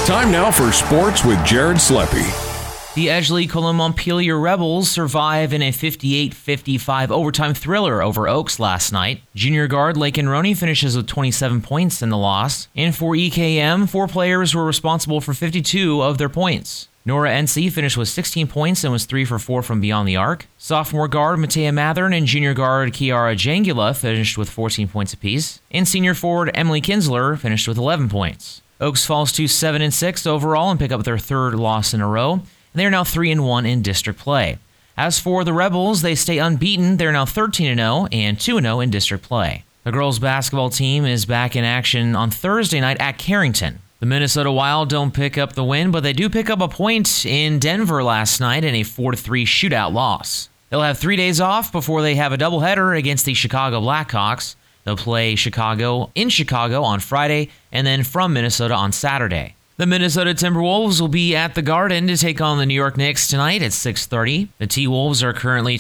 Time now for sports with Jared Sleppy. The Edgeley-Montpelier Rebels survive in a 58-55 overtime thriller over Oaks last night. Junior guard Laken Roney finishes with 27 points in the loss. And for EKM, 4 players were responsible for 52 of their points. Nora NC finished with 16 points and was 3 for 4 from beyond the arc. Sophomore guard Matea Mathern and junior guard Kiara Jangula finished with 14 points apiece. And senior forward Emily Kinsler finished with 11 points. Oaks falls to 7-6 overall and pick up their third loss in a row. They are now 3-1 in district play. As for the Rebels, they stay unbeaten. They're now 13-0 and 2-0 in district play. The girls' basketball team is back in action on Thursday night at Carrington. The Minnesota Wild don't pick up the win, but they do pick up a point in Denver last night in a 4-3 shootout loss. They'll have 3 days off before they have a doubleheader against the Chicago Blackhawks. They'll play Chicago in Chicago on Friday and then from Minnesota on Saturday. The Minnesota Timberwolves will be at the Garden to take on the New York Knicks tonight at 6:30. The T-Wolves are currently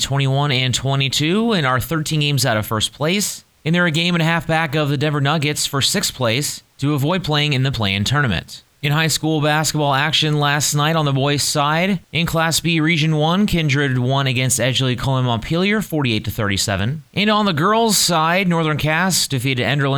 21-22 and are 13 games out of first place. And they're a game and a half back of the Denver Nuggets for 6th place to avoid playing in the play-in tournament. In high school basketball action last night on the boys' side, in Class B Region 1, Kindred won against Edgeley-Montpelier 48-37. And on the girls' side, Northern Cass defeated Enderlin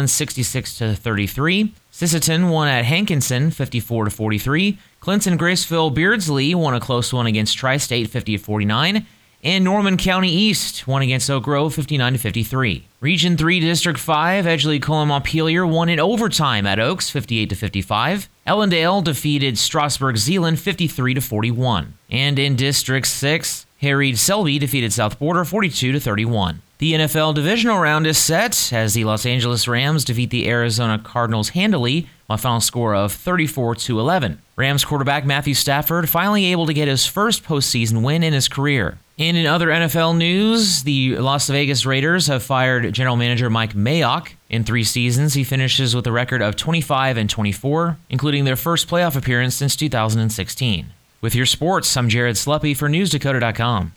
66-33. Sisseton won at Hankinson 54-43. Clinton Graceville Beardsley won a close one against Tri-State 50-49. And Norman County East won against Oak Grove 59-53. Region 3 District 5, Edgeley-Montpelier won in overtime at Oaks 58-55. Ellendale defeated Strasburg-Zeeland 53-41. And in District 6, Harried-Selby defeated South Border 42-31. The NFL divisional round is set as the Los Angeles Rams defeat the Arizona Cardinals handily by a final score of 34-11. Rams quarterback Matthew Stafford finally able to get his first postseason win in his career. And in other NFL news, the Las Vegas Raiders have fired general manager Mike Mayock. In 3 seasons, he finishes with a record of 25-24, including their first playoff appearance since 2016. With your sports, I'm Jared Sleppy for NewsDakota.com.